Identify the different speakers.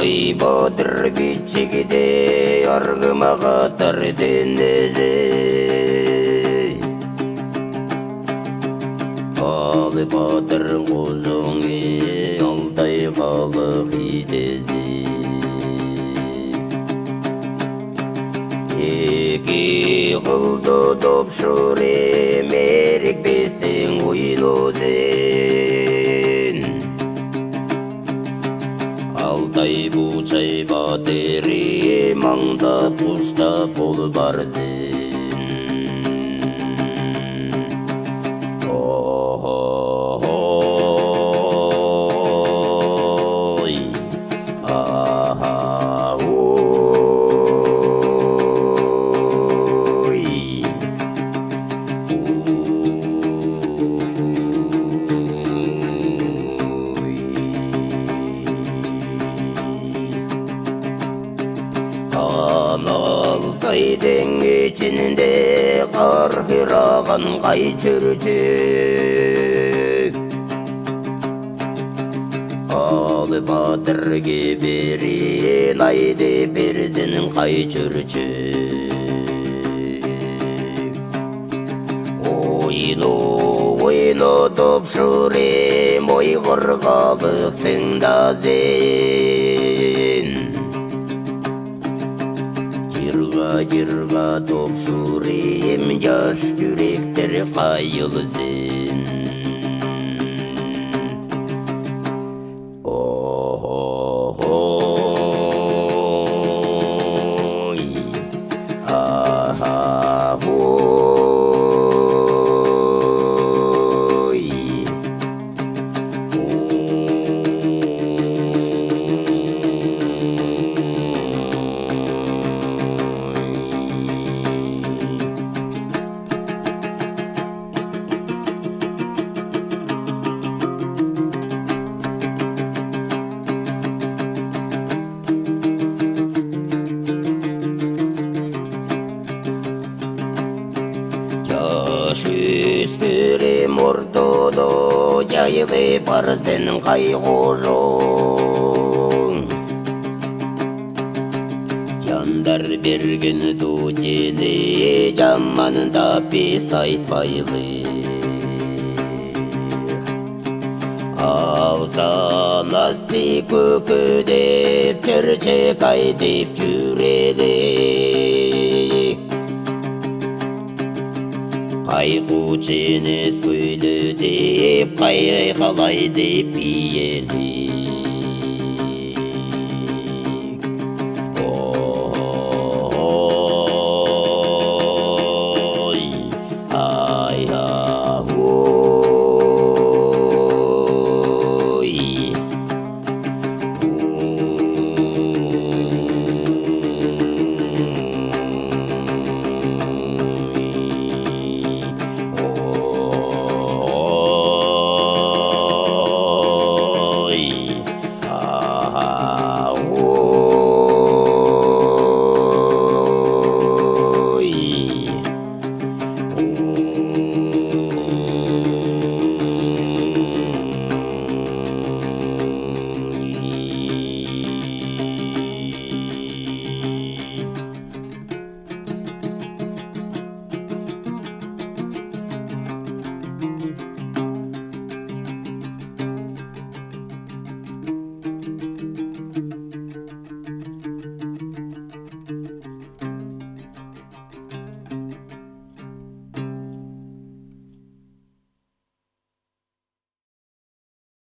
Speaker 1: Ой, батыр бичигде аргыма қатар денеже. Алы батыр қожоңе алтай қалық идезе. Эки қылды допшуре мерек бестен уйлозен. Алтай бучай батыри маңдап құштап бол барзен. Алтайдың içinde қарқыраған қай чүрчік. Алы батырге берен айды перзінің қай чүрчік. Ойно топшырем ой қырғалықтың да зен. Жырға топшырем жаш жүректер қайылзен. Өспірем ортолы жайлы бар сенің қайғожың. Жандар берген төтелі жаманында бес айтпайлы. Алсан асты көкөдеп чырчек айтып жүрелі. Қайқу ченес көйлі деп, қай қалай деп иелі.